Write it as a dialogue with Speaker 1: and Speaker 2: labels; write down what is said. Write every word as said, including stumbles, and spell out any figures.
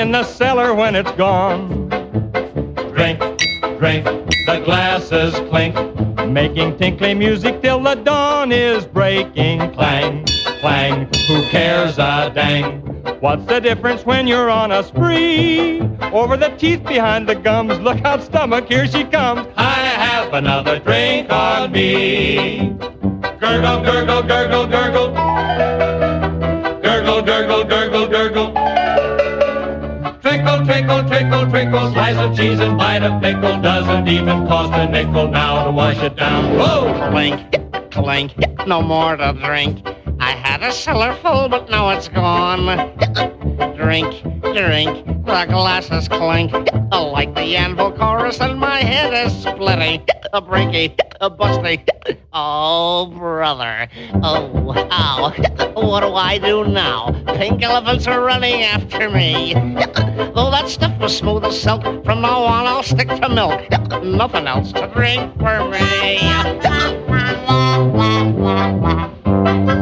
Speaker 1: in the cellar when it's gone. Drink, drink, the glasses clink, making tinkly music till the dawn is breaking. Clang, clang, who cares a dang? What's the difference when you're on a spree? Over the teeth behind the gums, look out stomach, here she comes. I have another drink on me. Gurgle, gurgle, gurgle, gurgle. Gurgle, gurgle, gurgle, gurgle. Trickle, trickle, trickle, trickle. Slice of cheese and bite of pickle. Doesn't even cost a nickel now to wash it down. Whoa!
Speaker 2: Clink, clink, no more to drink. I had a cellar full, but now it's gone. Drink, drink, the glasses clink. Like the anvil chorus and my head is splitting. A breaky, a busty. Oh, brother. Oh, ow. What do I do now? Pink elephants are running after me. Though that stuff was smooth as silk, from now on I'll stick to milk. Nothing else to drink for me.